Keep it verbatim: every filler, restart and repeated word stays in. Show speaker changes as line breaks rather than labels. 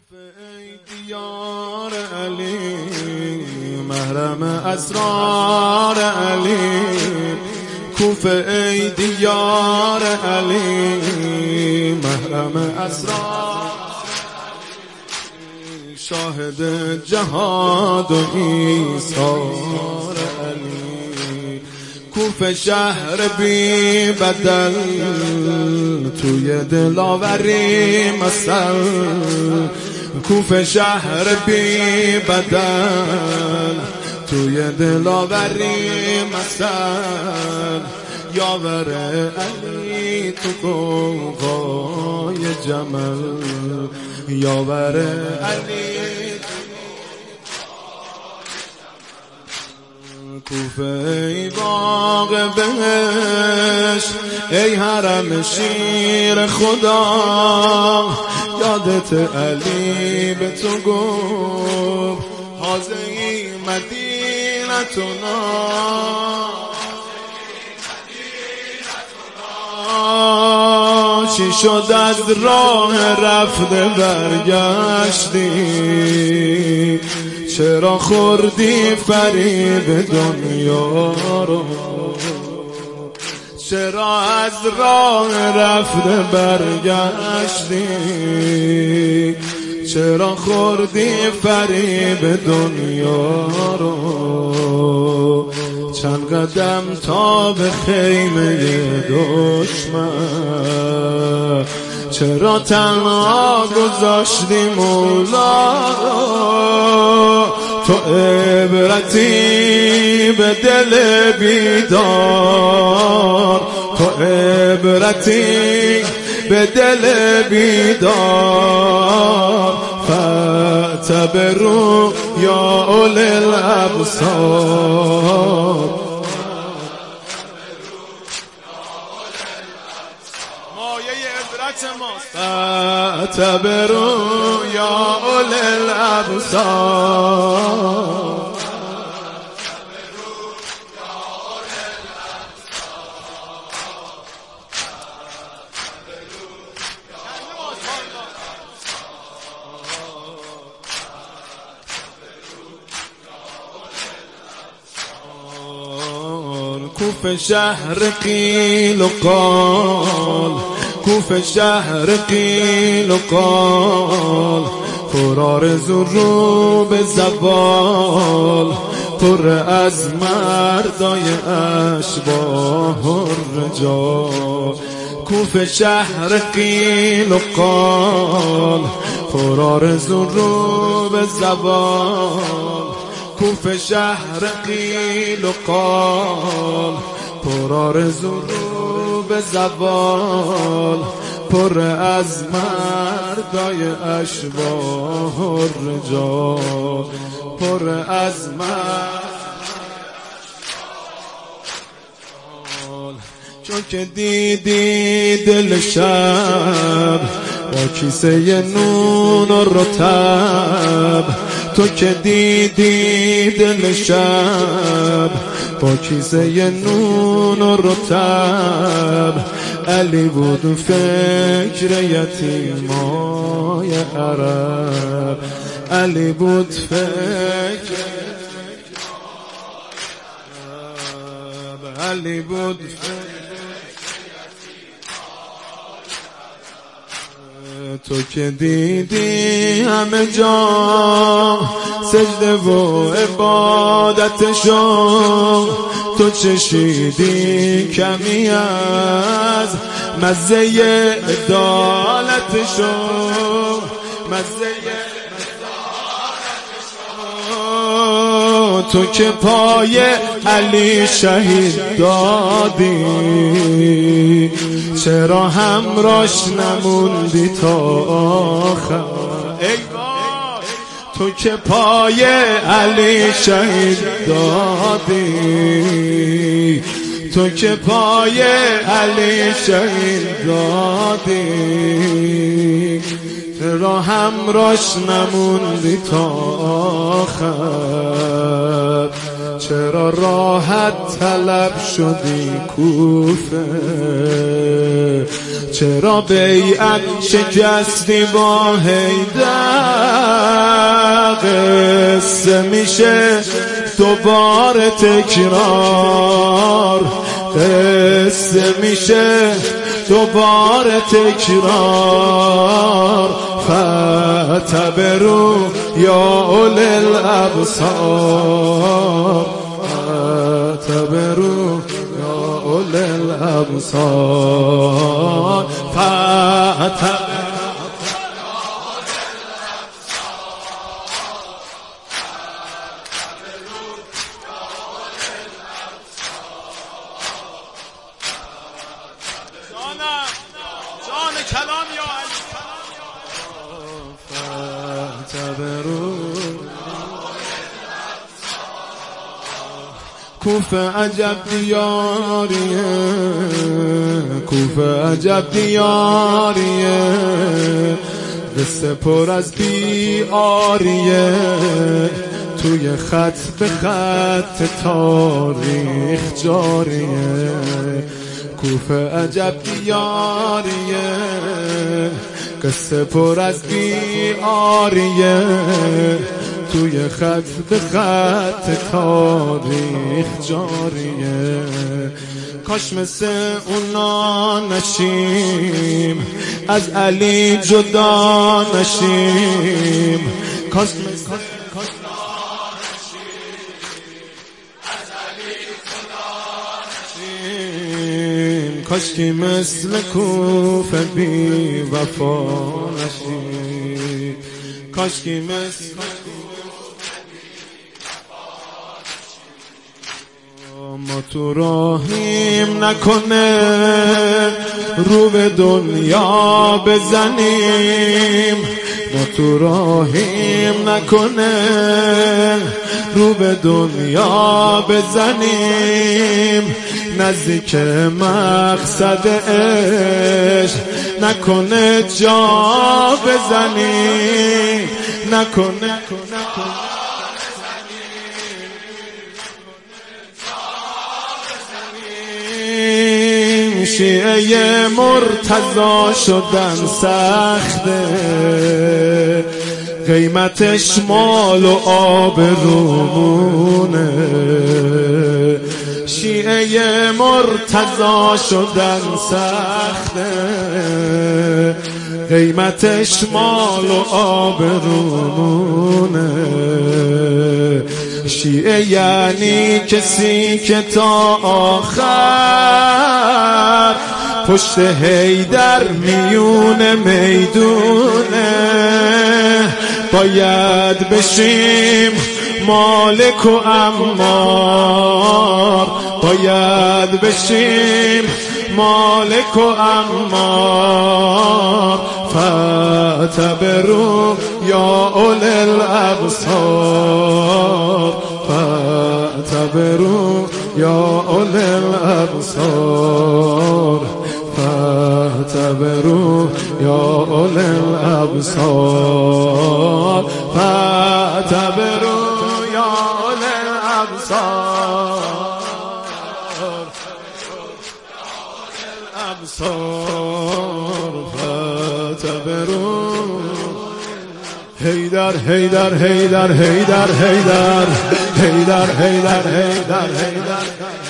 ای دیار علی محرم اسرار علی، کوفه ای دیار علی محرم اسرار، شاهد جهاد و ایثار علی، کوفه شهر بی بدل توی دلاوری مثل، کوفه شهر بی بدل توی دلاوری مثل، یاور علی تو قوقای جمل، یاور علی کوفه ای باغ بهشت، ای حرم شیر خدا، یادت علی به تو گفت حاضی مدینتنا، چی شد از راه رفته برگشتی، چرا خوردی فریب دنیا رو، چرا از راه رفته برگشتی، چرا خوردی فریب دنیا رو، چند قدم تا به خیمه دشمن، چرا تنها گذاشتی مولا رو، تو عبرتی به دل بیدار، تو عبرتی به دل بیدار، فاعتبروا یا اولی الابصار، فاعتبروا یا اولی الابصار، کوفه شهر قیل و قال، کوفه شهر قیل و قال، پر آرزو رو به زوال، پر از مردای اشباح الرجال، کوفه شهر قیل و قال، پر آرزو رو به زوال، کوفه شهر قیل و قال، پر آرزو رو به زوال، پر از مردای اشباح الرجال، پر از مرد، چون که دیدی دل شب با کیسه نون و رطب، تو که دیدی دل شب با کیسه نون و رطب، علی بود فکر یتیمای عرب، علی بود فکر عرب، علی بود فکر تو که دیدی همه جا سجده و عبادتشو، تو چشیدی کمی از مزه عدالتشو، مزه عدالتشو، تو که پای علی شهید دادی، چرا همراش نموندی تا آخر، ای تو که پای علی شهید دادی، تو که پای علی شهید دادی، چرا همراش نموندی تا آخر، چرا راحت طلب شدی کوفه، چرا بیعت شکستی با حیدر، قصه میشه دوباره تکرار، قصه میشه دوباره تکرار. فاعتبروا یا اولی الابصار، فاعتبروا یا اولی الابصار، فاعتبروا. جان کلام یا علی فاعتبروا. کوفه عجب دیاریه، کوفه عجب دیاریه، قصه پر از بیاریه، توی خط به خط تاریخ جاریه. کوفه عجب دیاریه، قصه پر از بیاریه، توی خط به خط تاریخ جاریه. کاش مثل اونا نشیم، از علی جدا نشیم، کاش مثل کاشکی مثل کوفه بی وفا نشیم، کاشکی مثل ما تو راهیم نکنه رو به دنیا بزنیم، ما تو راهیم نکنه رو به دنیا بزنیم، نزدیک مقصد عشق نکنه جا بزنیم، نکنه شیعه مرتضی شدن سخته، قیمتش مال و آبرومونه، شیعه مرتضی شدن سخته، قیمتش مال و آبرومونه. شیعه یعنی کسی که تا آخر پشت حیدر میون میدونه، باید بشیم مالک و عمار، باید بشیم مالک و عمار. فاعتبروا یا اولی الابصار، فاعتبروا یا اولی الابصار، فاعتبروا یا اولی الابصار، فاعتبروا یا اولی الابصار، فاعتبروا. حیدر حیدر حیدر حیدر حیدر حیدر حیدر حیدر حیدر